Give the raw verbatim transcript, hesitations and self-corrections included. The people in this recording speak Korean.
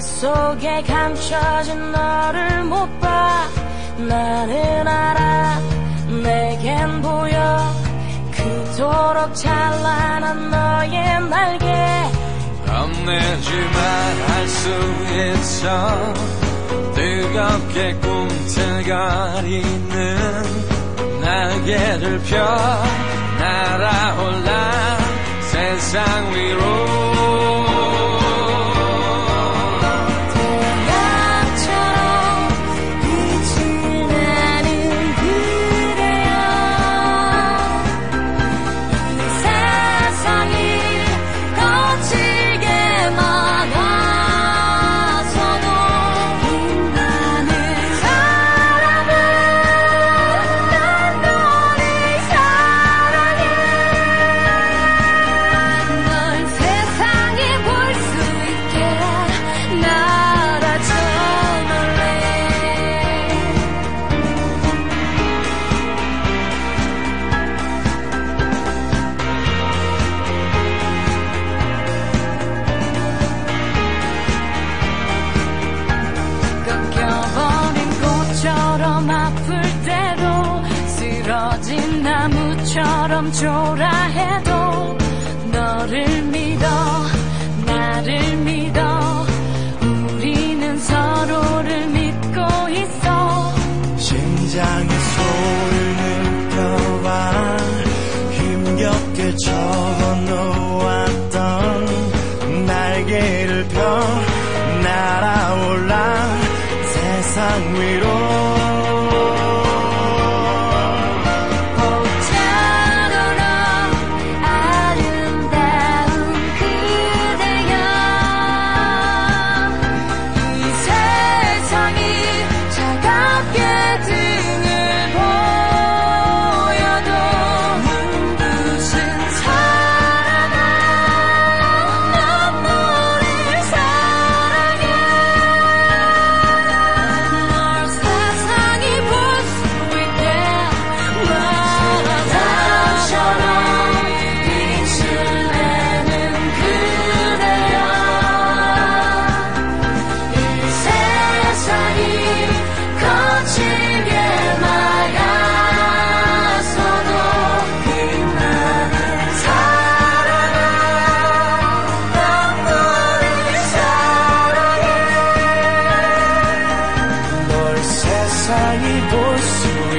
속에 감춰진 너를 못 봐. 나는 알아 내겐 보여 그토록 찬란한 너의 날개. 겁내지만 할 수 있어 뜨겁게 꿈틀거리는 날개를 펴 날아올라 세상 위로. 아플 때도 쓰러진 나무처럼 초라해도 너를 믿어 나를 믿어 우리는 서로를 믿고 있어. 심장의 소리를 느껴봐 힘겹게 접어놓았던 날개를 펴 날아올라 세상 위로. 세상이 볼 수